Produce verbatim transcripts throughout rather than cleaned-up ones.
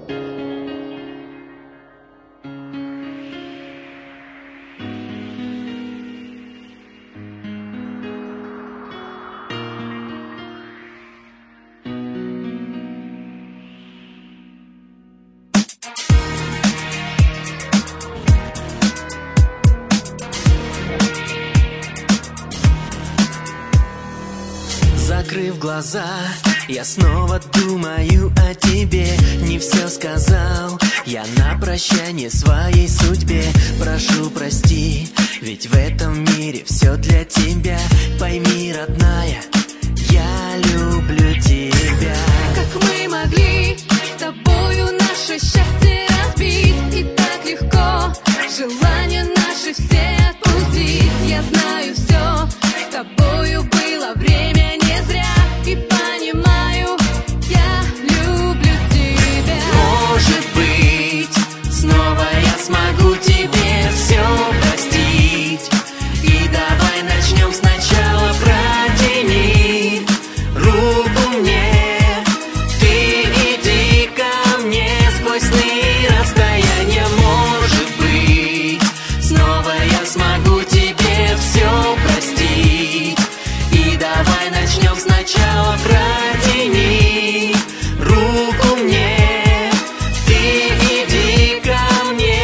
Закрыв глаза, я снова думаю о тебе. Не все сказал я на прощание своей судьбе. Прошу, прости, ведь в этом мире все для тебя. Пойми, родная, я люблю тебя. Как мы могли с тобою наше счастье разбить? И так легко желания наши все отпустить. Я знаю, все с тобою было время не зря. И понимаю, я люблю тебя. Может быть, снова я смогу тебе все простить. И давай начнем сначала. Протяни руку мне, ты иди ко мне сквозь сны и расстояния. Может быть, снова я смогу тебе все простить. И давай начнем сначала. Протяни руку мне, ты иди ко мне.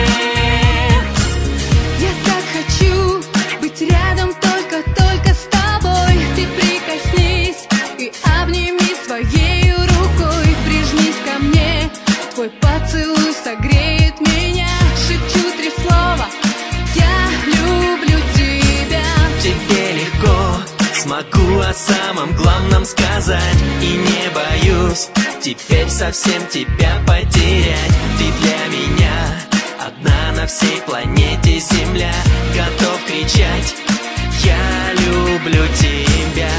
Я так хочу быть рядом только-только с тобой. Ты прикоснись и обними своей рукой. Прижмись ко мне, твой поцелуй согреет меня. Шепчу три слова: я люблю тебя. Тебе легко, смогу о самом главном сказать. И не боюсь теперь совсем тебя потерять. Ты для меня одна на всей планете Земля. Готов кричать: я люблю тебя.